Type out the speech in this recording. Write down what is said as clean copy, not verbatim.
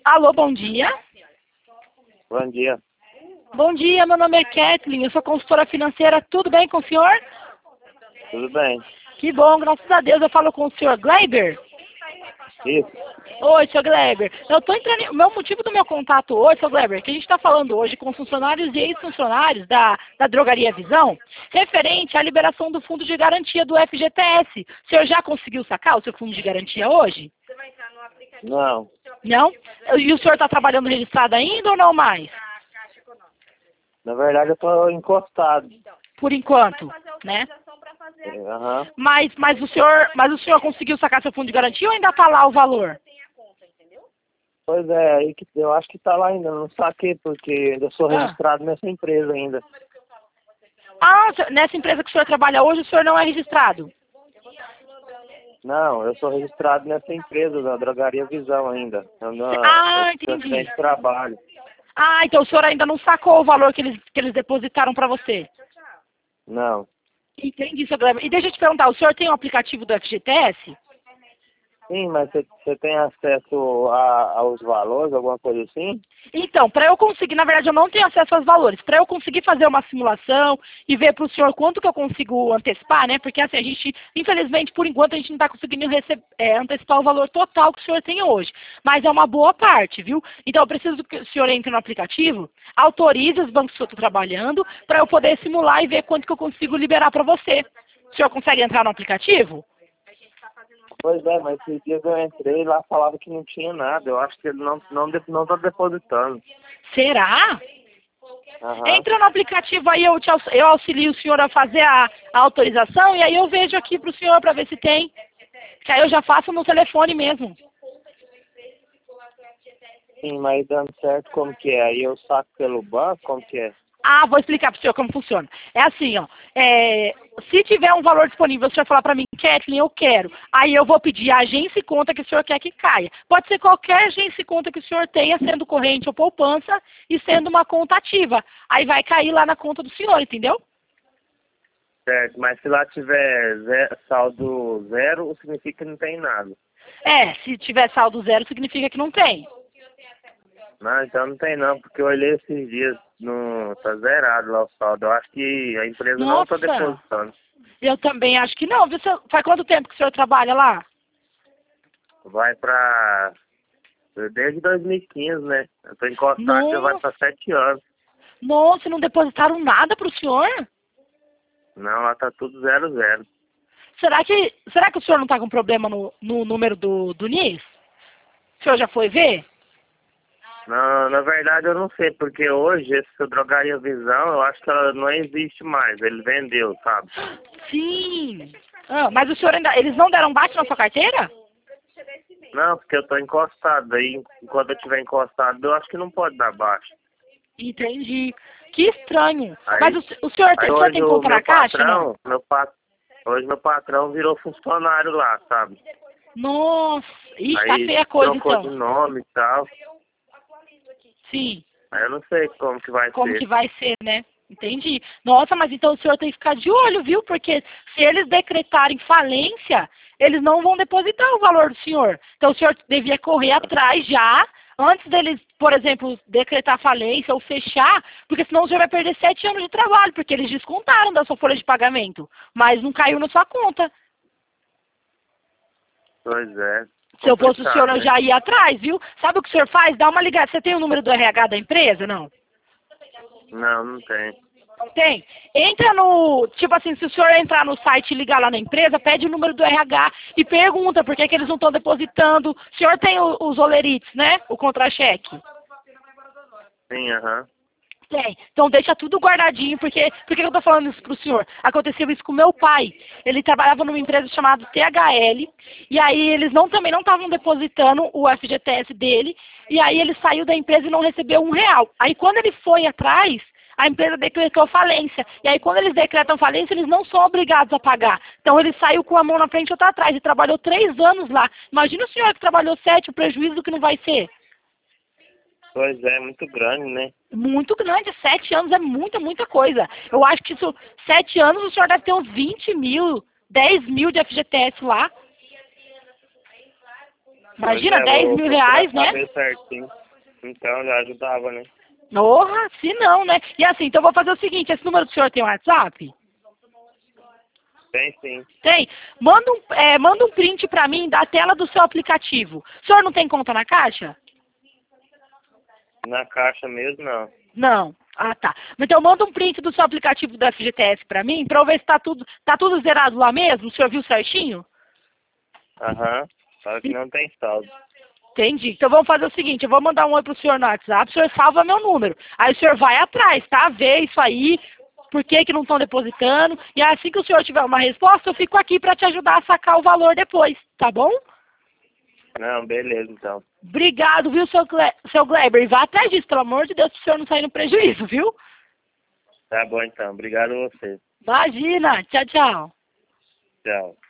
Alô, bom dia. Bom dia. Bom dia, meu nome é Kathleen, eu sou consultora financeira, tudo bem com o senhor? Tudo bem? Que bom, graças a Deus, eu falo com o senhor Gleiber. Isso. Oi, senhor Gleiber. Eu tô entrando, o meu motivo do meu contato hoje, senhor Gleiber, que a gente está falando hoje com funcionários e ex-funcionários da Drogaria Visão, referente à liberação do fundo de garantia do FGTS. O senhor já conseguiu sacar o seu fundo de garantia hoje? Não. Não? E o senhor está trabalhando registrado ainda ou não mais? Na verdade, eu tô encostado. Por enquanto, né? Aham. Mas o senhor conseguiu sacar seu fundo de garantia ou ainda está lá o valor? Pois é, aí que eu acho que tá lá ainda. Não saquei, porque eu sou registrado nessa empresa ainda. Ah, nessa empresa que o senhor trabalha hoje, o senhor não é registrado? Não, eu sou registrado nessa empresa, da Drogaria Visão ainda. Entendi. De trabalho. Ah, então o senhor ainda não sacou o valor que eles depositaram para você? Não. Entendi, seu Gleiber. E deixa eu te perguntar, o senhor tem um aplicativo do FGTS? Sim, mas você tem acesso aos valores, alguma coisa assim? Então, para eu conseguir, na verdade eu não tenho acesso aos valores, para eu conseguir fazer uma simulação e ver para o senhor quanto que eu consigo antecipar, né? Porque assim, a gente, infelizmente, por enquanto, a gente não está conseguindo antecipar o valor total que o senhor tem hoje. Mas é uma boa parte, viu? Então eu preciso que o senhor entre no aplicativo, autorize os bancos que eu estou trabalhando, para eu poder simular e ver quanto que eu consigo liberar para você. O senhor consegue entrar no aplicativo? Pois é, mas esses dias eu entrei lá, falava que não tinha nada. Eu acho que ele não tá depositando. Será? Aham. Entra no aplicativo aí, eu auxilio o senhor a fazer a autorização e aí eu vejo aqui para o senhor para ver se tem. Que aí eu já faço no telefone mesmo. Sim, mas dando certo como que é? Aí eu saco pelo banco, como que é? Ah, vou explicar para o senhor como funciona. É assim, ó. Se tiver um valor disponível, o senhor falar para mim, Kathleen, eu quero. Aí eu vou pedir a agência e conta que o senhor quer que caia. Pode ser qualquer agência e conta que o senhor tenha, sendo corrente ou poupança, e sendo uma conta ativa. Aí vai cair lá na conta do senhor, entendeu? Certo, mas se lá tiver saldo zero, significa que não tem nada. Se tiver saldo zero, significa que não tem. Não, então não tem não, porque eu olhei esses dias, no, tá zerado lá o saldo. Eu acho que a empresa não tá depositando. Eu também acho que não. Viu? Faz quanto tempo que o senhor trabalha lá? Vai pra... Desde 2015, né? Eu tô encostado, já vai pra 7 anos. Nossa, não depositaram nada pro senhor? Não, lá tá tudo 00. Será que o senhor não tá com problema no número do NIS? O senhor já foi ver? Não, na verdade eu não sei, porque hoje esse Drogaria Visão, eu acho que ela não existe mais, ele vendeu, sabe? Sim. Mas o senhor ainda, eles não deram baixa na sua carteira? Não, porque eu tô encostado, aí enquanto eu estiver encostado, eu acho que não pode dar baixa. Entendi. Que estranho. Aí, mas o senhor tem conta na caixa, não? Hoje meu patrão virou funcionário lá, sabe? Nossa, ixi, tá Aí feia a coisa trocou então. de nome e tal. Sim. Aí eu não sei como que vai ser. Como que vai ser, né? Entendi. Nossa, mas então o senhor tem que ficar de olho, viu? Porque se eles decretarem falência, eles não vão depositar o valor do senhor. Então o senhor devia correr atrás já, antes deles, por exemplo, decretar falência ou fechar, porque senão o senhor vai perder 7 anos de trabalho, porque eles descontaram da sua folha de pagamento, mas não caiu na sua conta. Pois é. Se eu fosse o senhor, né? eu já ia atrás, viu? Sabe o que o senhor faz? Dá uma ligada. Você tem o número do RH da empresa, não? Não, não tem. Não tem? Entra no... Tipo assim, se o senhor entrar no site e ligar lá na empresa, pede o número do RH e pergunta por que eles não estão depositando. O senhor tem os olerites, né? O contra-cheque. Sim, aham. Tem. Então deixa tudo guardadinho, porque... Por que eu tô falando isso pro senhor? Aconteceu isso com meu pai. Ele trabalhava numa empresa chamada THL, e aí eles também não estavam depositando o FGTS dele, e aí ele saiu da empresa e não recebeu R$ 1. Aí quando ele foi atrás, a empresa decretou falência. E aí quando eles decretam falência, eles não são obrigados a pagar. Então ele saiu com a mão na frente e outra atrás, e trabalhou 3 anos lá. Imagina o senhor que trabalhou 7, o prejuízo que não vai ser. Pois é, muito grande, né? Muito grande, 7 anos é muita coisa. Eu acho que 7 anos o senhor deve ter uns 20 mil, 10 mil de FGTS lá. Imagina, pois é, R$ 10 mil, né? Certinho. Então já ajudava, né? Porra, se não, né? E assim, então eu vou fazer o seguinte, esse número do senhor tem um WhatsApp? Tem sim. Tem. Manda um print pra mim da tela do seu aplicativo. O senhor não tem conta na Caixa? Na Caixa mesmo, não. Não. Ah, tá. Então manda um print do seu aplicativo do FGTS pra mim, pra eu ver se tá tudo zerado lá mesmo. O senhor viu certinho? Aham. Só que não tem saldo. Entendi. Então vamos fazer o seguinte, eu vou mandar um oi pro senhor no WhatsApp, o senhor salva meu número. Aí o senhor vai atrás, tá? Vê isso aí, por que que não estão depositando. E assim que o senhor tiver uma resposta, eu fico aqui pra te ajudar a sacar o valor depois, tá bom? Não, beleza, então. Obrigado, viu, seu Gleber? E vá atrás disso, pelo amor de Deus, pro senhor não sair no prejuízo, viu? Tá bom, então. Obrigado a você. Imagina. Tchau, tchau. Tchau.